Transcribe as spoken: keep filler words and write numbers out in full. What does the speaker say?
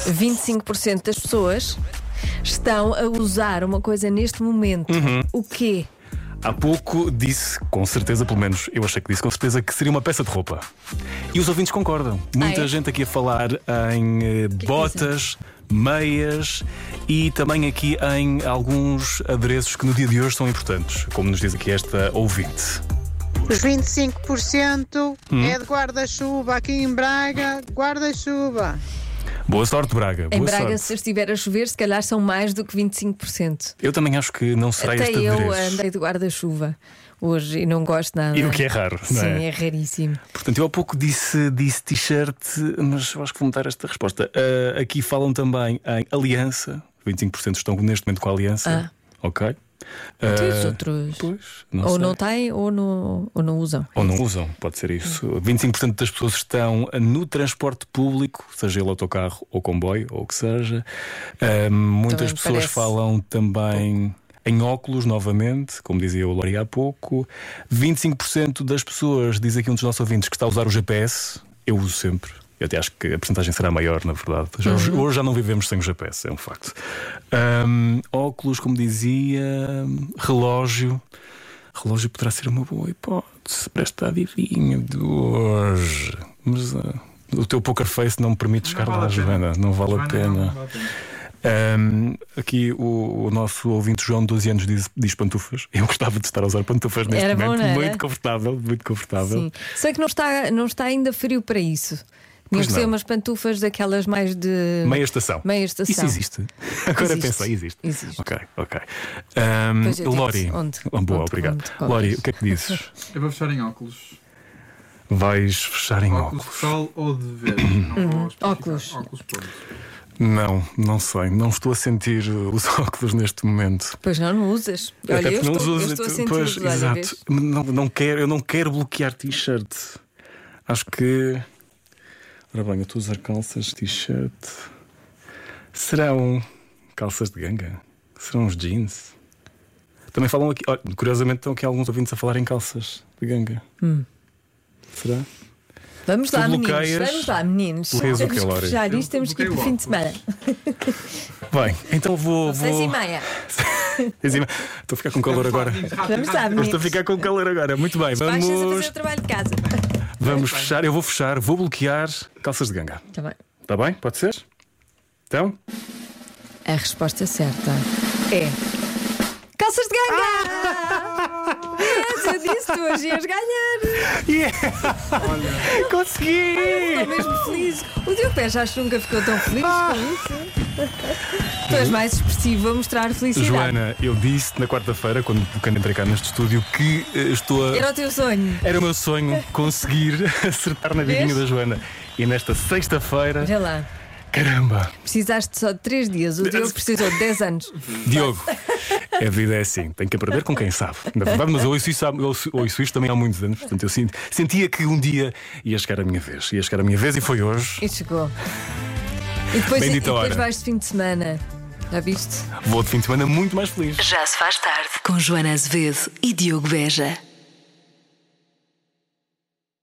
vinte e cinco por cento das pessoas estão a usar uma coisa neste momento. Uhum. O quê? Há pouco disse, com certeza, pelo menos eu achei que disse com certeza, que seria uma peça de roupa. E os ouvintes concordam. Muita Ah, é? gente aqui a falar em eh, que botas, meias e também aqui em alguns adereços que no dia de hoje são importantes, como nos diz aqui esta ouvinte. Os vinte e cinco por cento é de guarda-chuva. Aqui em Braga, guarda-chuva. Boa sorte, Braga. Em Boa Braga, sorte. se estiver a chover, se calhar são mais do que vinte e cinco por cento. Eu também acho que não será Até este eu adereço. andei de guarda-chuva hoje e não gosto nada. E o que é raro, não Sim, é? é raríssimo. Portanto, eu há pouco disse, disse t-shirt, mas eu acho que vou mudar esta resposta. Ah, aqui falam também em aliança. vinte e cinco por cento estão neste momento com a aliança. Ah. Ok. Então, os Ah, outros Pois, não ou sei. não têm ou não, ou não usam. Ou não usam, pode ser isso. vinte e cinco por cento das pessoas estão no transporte público, seja ele autocarro ou comboio, ou o que seja. Ah, muitas Também pessoas parece falam também em óculos, novamente, como dizia o Lori há pouco. vinte e cinco por cento das pessoas, diz aqui um dos nossos ouvintes, que está a usar o G P S. Eu uso sempre. Eu até acho que a porcentagem será maior, na verdade. Já, Uhum. Hoje já não vivemos sem o G P S, é um facto. Ahm, óculos, como dizia, relógio. Relógio poderá ser uma boa hipótese para esta adivinha de hoje. Mas ah, o teu poker face não me permite chegar lá, Joana. Não vale a pena. Um, aqui o, o nosso ouvinte João, de doze anos, diz, diz pantufas. Eu gostava de estar a usar pantufas neste Era bom, momento. não era? Muito confortável, muito confortável. Sim. Sei que não está, não está ainda frio para isso. Tinha Pois que ser não. umas pantufas daquelas mais de Meia estação. meia estação. Isso existe. Agora Existe. pensei, existe. Existe. Ok, ok. Um, Pois eu digo-te Lori, onde- oh, boa, onde- obrigado. onde compras. Lori, o que é que dizes? Eu vou fechar em óculos. Vais fechar em Óculos de óculos? sol ou de ver. Não vou especificar. Óculos. Óculos ponto. Não, não sei. Não estou a sentir os óculos neste momento. Pois não, não usas. Olha, Até eu porque não estou, os eu uso. estou a sentir Pois, os olhos, exato. vês? Não, não quero, eu não quero bloquear t-shirt. Acho que. Ora bem, eu estou a usar calças, t-shirt. Serão calças de ganga? Serão uns jeans? Também falam aqui. Olha, curiosamente estão aqui alguns ouvintes a falar em calças de ganga. Hum. Será? Vamos Tu lá, meninos. bloqueias- Vamos lá, meninos. bloqueias o Temos quê, que Lori? fechar isto, temos que ir para o fim de semana. Bem, então vou. Seis vou... e meia. Seis e meia. Estou a ficar com calor agora. Vamos lá, Estou a meninos. ficar com calor agora. Muito bem, Baixas a fazer vamos. o trabalho de casa. Vamos fechar. Eu vou fechar, vou bloquear calças de ganga. Tá bem. Está bem? Pode ser? Então? A resposta certa é calças de ganga! Yes, eu disse, tu hoje ias ganhar. Yeah! Consegui! Estou mesmo feliz. O Diogo Pé já acho que nunca ficou tão feliz com isso. Tu és mais expressivo a mostrar felicidade. Joana, eu disse na quarta-feira, quando, quando entrei cá neste estúdio, que eh, estou a. Era o teu sonho. Era o meu sonho conseguir acertar na vidinha Vês? da Joana. E nesta sexta-feira, Olha lá. caramba! Precisaste só de três dias. O Diogo precisou de dez anos. Diogo, a vida é assim, tem que aprender com quem sabe. Na verdade, mas eu ouço isso, há- eu ouço- ouço isto também há muitos anos. Portanto, eu senti- sentia que um dia ia chegar a minha vez. Ia chegar a minha vez e foi hoje. E chegou. E depois, e Bendita depois hora. vais de fim de semana. Já viste? Vou de fim de semana muito mais feliz. Já se faz tarde com Joana Azevedo e Diogo Beja.